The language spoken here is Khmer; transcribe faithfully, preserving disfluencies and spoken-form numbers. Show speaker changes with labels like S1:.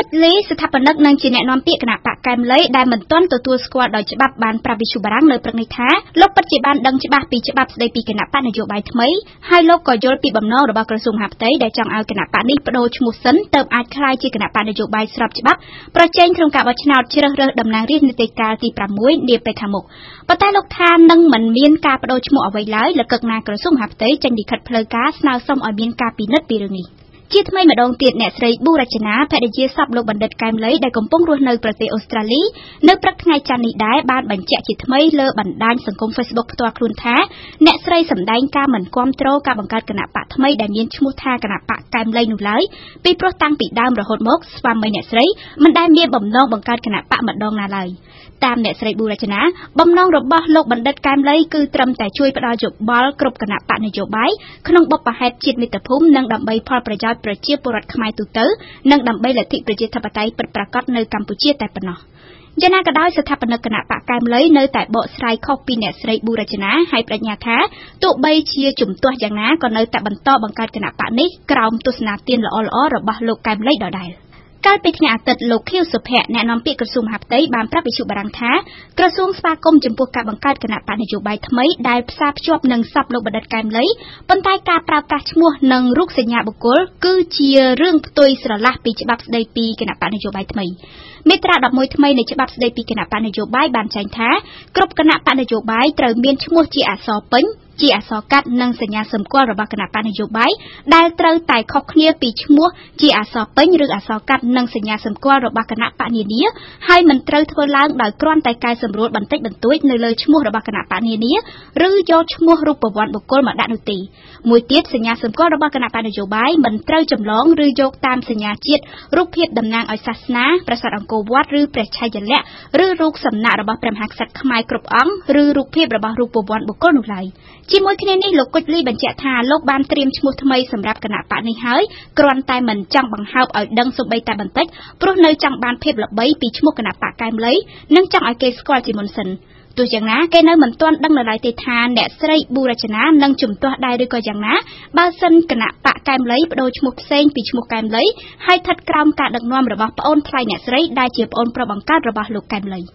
S1: លីស្ថាបនិកនឹងជាអ្នកនាំពាក្យគណៈបកកែមលីដែលមិនទាន់ទទួលស្គាល់ដោយច្បាប់បានប្រាប់វិទ្យុបារាំងនៅព្រឹកនេះថាលោកពិតជាបានដឹងច្បាស់ពីច្បាប់ស្តីពីគណៈបកនយោបាយថ្មីហើយលោកក៏យល់ពីបំណងរបស់ក្រសួងមហាផ្ទៃដែលចង់ឲ្យគណៈបកនេះបដូរឈ្មោះសិនទើបអាចក្លាយជាគណៈបកនយោបាយស្របច្បាប់ប្រជែងក្នុងការបោះឆ្នោតជ្រើសរើសតំណាងរាស្ត្រនីតិកាលទីប្រាំមួយនាពេលខាងមុខប៉ុន្តែលោកថានឹងមិនមានការបដូរឈ្មោះអ្វីឡើយលើកឹកណាក្រសួងមហាផ្ទៃចេញលិខិតផ្លូវការស្នើសុំឲ្យមានការពិនិត្យពីរឿងនេះជាថ្មីម្ដងទៀតអ្នកស្រីប៊ូរចនាភរិយាសពលោកបណ្ឌិតកែមលីដែលកំពុងរស់នៅប្រទេសអូស្ត្រាលីនៅព្រឹកថ្ងៃច័ន្ទនេះដែរបានបញ្ជាក់ជាថ្មីលើបណ្ដាញសង្គម Facebook ផ្ទាល់ខ្លួនថាអ្នកស្រីសម្ដែងការមិនគាំទ្រការបង្កើតគណៈបកថ្មីដែលមានឈ្មោះថាគណៈបកកែមលីនោះឡើយពីព្រោះតាំងពីដើមរហូតមកស្វាមីអ្នកស្រីមិនដែលមានបំណងបង្កើតគណៈបកម្ដងណាឡើយតាមអ្នកស្រីប៊ូរចនាបំណងរបស់លោកបណ្ឌិតកែមលីគឺត្រឹមតែជួយផ្ដល់យោបល់គ្រប់គណៈបកនយោបាយក្នុងបុព្វហេតុជាតិមាតុភូមិនិងដើម្បីផលប្រយោជន៍ប្រជាពលរដ្ឋខ្មែរទូទៅនិងដើម្បីលទ្ធិប្រជាធិបតេយ្យពិតប្រាកដនៅកម្ពុជាតែប៉ុណ្ណោះយ៉ាងណាក៏ដោយស្ថាបនិកគណៈបកកែមលីនៅតែបកស្រាយខុសពីអ្នកស្រីប៊ូរចនាហើយបញ្ញាថាទោះបីជាជំទាស់យ៉ាងណាក៏នៅតែបន្តបង្កើតគណៈបកនេះក្រោមទស្សនាទានល្អៗរបស់លោកកែមលីដដែលកាលពីថ្ងៃអាទិត្យលោកខៀវសុភ័ក្រអ្នកនាំពាក្យក្រសួងមហាផ្ទៃបានប្រាប់វិទ្យុបារាំងថាក្រសួងស្វាគមន៍ចំពោះការបង្កើតគណៈបកនយោបាយថ្មីដែលផ្សារភ្ជាប់នឹងសពលោកបណ្ឌិតកែមលីប៉ុន្តែការប្រើប្រាស់ឈ្មោះនិងរូបសញ្ញាបុគ្គលគឺជារឿងផ្ទុយស្រឡះពីច្បាប់ស្តីពីគណៈបកនយោបាយថ្មីមាត្រាដប់មួយថ្មីនៃច្បាប់ស្តីពីគណៈបកនយោបាយបានចែងថាគ្រប់គណៈបកនយោបាយត្រូវមានឈ្មោះជាអក្សរពេញជាអក្សរកាត់និងសញ្ញាសម្គាល់របស់គណៈបកនយោបាយដែលត្រូវតែខុសគ្នាពីឈ្មោះជាអក្សរពេញឬអក្សរកាត់និងសញ្ញាសម្គាល់របស់គណៈបកនានាហើយមិនត្រូវធ្វើឡើងដោយគ្រាន់តែកែសម្រួលបន្តិចបន្តួចនៅលើឈ្មោះរបស់គណៈបកនានាឬយកឈ្មោះរូបវន្តបុគ្គលមកដាក់នោះទេមួយទៀតសញ្ញាសម្គាល់របស់គណៈបកនយោបាយមិនត្រូវចម្លងឬយកតាមសញ្ញាជាតិរូបភាពតំណាងឲ្យសាសនាប្រាសាទអង្គរវត្តឬព្រះឆាយាល័ក្ខណ៍ឬរូបសំណាករបស់ព្រះមហាក្សត្រខ្មែរគ្រប់អង្គឬរូបភាពរបស់រូបវន្តបុគ្គលនោះឡើយជាមួយគ្នានេះលោកគុជលីបញ្ជាក់ថាលោកបានត្រៀមឈ្មោះថ្មីសម្រាប់គណៈបកនេះហើយគ្រាន់តែមិនចង់បង្ហើបឲ្យដឹងសូម្បីតែបន្តិចព្រោះនៅចង់បានភាពល្បីពីឈ្មោះគណៈបកកែមលីនិងចង់ឲ្យគេស្គាល់ជាមុនសិនទោះយ៉ាងណាគេនៅមិនទាន់ដឹងនៅឡើយទេថាអ្នកស្រីប៊ូរចនានឹងជំទាស់ដែរឬក៏យ៉ាងណាបើសិនគណៈបកកែមលីបដូរឈ្មោះផ្សេងពីឈ្មោះកែមលីហើយស្ថិតក្រោមការដឹកនាំរបស់ប្អូនថ្លៃអ្នកស្រីដែលជាប្អូនប្រុសបង្កើតរបស់លោកកែមលី